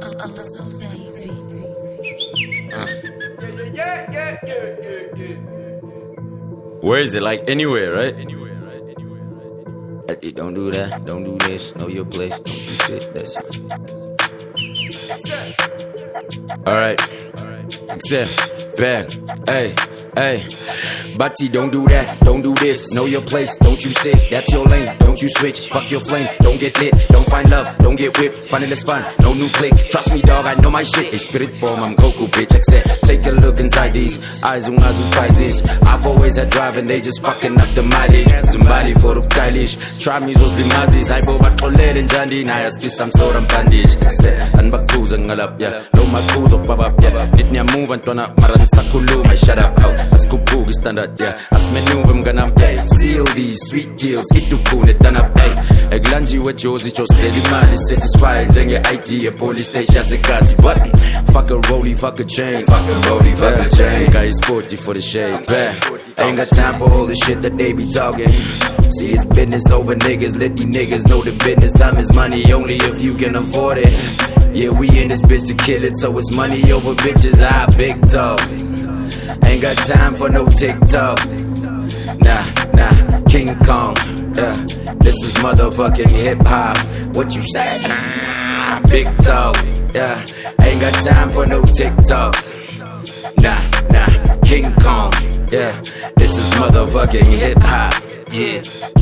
Where is it? Like anywhere, right? Don't do that, don't do this, know your place, don't you sit, that's it. Alright, accept, back, hey, hey. Bati, don't do that, don't do this, know your place, don't you sit, that's your lane, don't you switch, fuck your flame, don't get lit, don't find love, don't get whipped, find it as fun, no new click, trust me dog, I know my shit, they spirit form, I'm Goku bitch, accept, take a look inside these, eyes on who's spices, I've always had drive and they just fucking up the mileage, somebody for the stylish, try me those bimazis, I go back to lead and jandy, na yaskis I'm so bandage, accept, and back ang alap, yeah, low my crews up, babap, yeah, nit niya move and tona, maran sa kulo, my shut up, out, as kupu, standard, yeah, as menu I'm gonna pay, seal these sweet deals, itu po net done up, hey, eglanji with Josie, Joseli man is satisfied, jenge IT, a police station, se kasi, but fuck a rollie, fuck a chain, fuck a rollie, fuck a chain, guy is sporty for the shade, yeah, ain't got time for all the shit that they be talking, see it's business over niggas, let these niggas know the business, time is money only if you can afford it, yeah, we in this bitch to kill it, so it's money over bitches, big talk. Ain't got time for no TikTok. Nah, King Kong. Yeah, this is motherfucking hip hop. What you say? Big talk. Yeah, ain't got time for no TikTok. Nah, King Kong. Yeah, this is motherfucking hip hop. Yeah.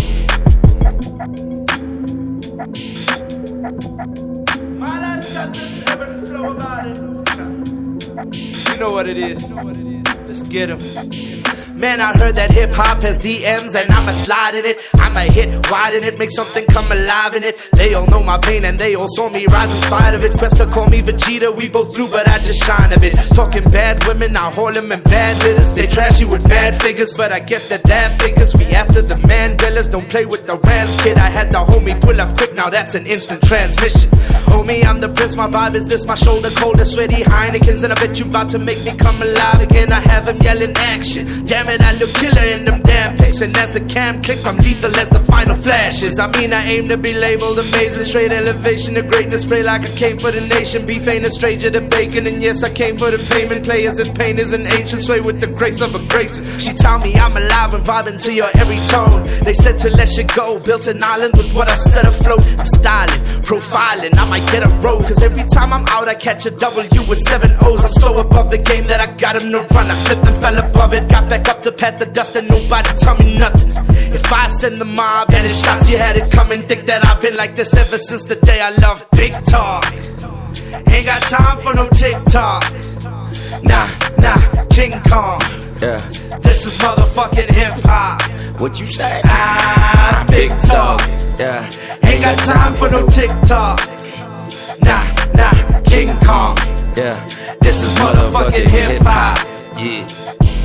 My life got this ebb and flow about it. You know what it is. Let's get 'em. Man, I heard that hip-hop has DMs and I'ma slide in it. I'ma hit wide in it, make something come alive in it. They all know my pain and they all saw me rise in spite of it. Questa call me Vegeta, we both blue but I just shine a bit. Talking bad women, I haul them in bad litters. They trashy with mad figures, but I guess that figures. We after the Mandelas, don't play with the Rams, kid. I had the homie pull up quick, now that's an instant transmission. Homie, I'm the prince, my vibe is this, my shoulder cold and sweaty Heinekens. And I bet you about to make me come alive again. I have him yelling action, damn it, I look killer in them damn pics. And as the cam clicks, I'm lethal as the final flashes. I mean, I aim to be labeled amazing, straight elevation to greatness. Pray like I came for the nation, beef ain't a stranger to bacon. And yes, I came for the payment, players and pain is an ancient sway with the grace of a grace. She told me I'm alive and vibing to your every tone. They said to let shit go, built an island with what I set afloat. I'm styling, profiling, I might get a roll, cause every time I'm out I catch a W with 7 O's. I'm so above the game that I got him to run. I slipped and fell above it, got back up to pat the dust and nobody tell me nothing. If I send the mob and it's shots, you had it coming. Think that I've been like this ever since the day I loved big talk. Ain't got time for no TikTok. Nah, King Kong. Yeah, this is motherfucking hip hop. What you say? Big talk. Yeah, ain't got time for no TikTok. Nah, King Kong. Yeah, this is motherfucking hip hop. Yeah.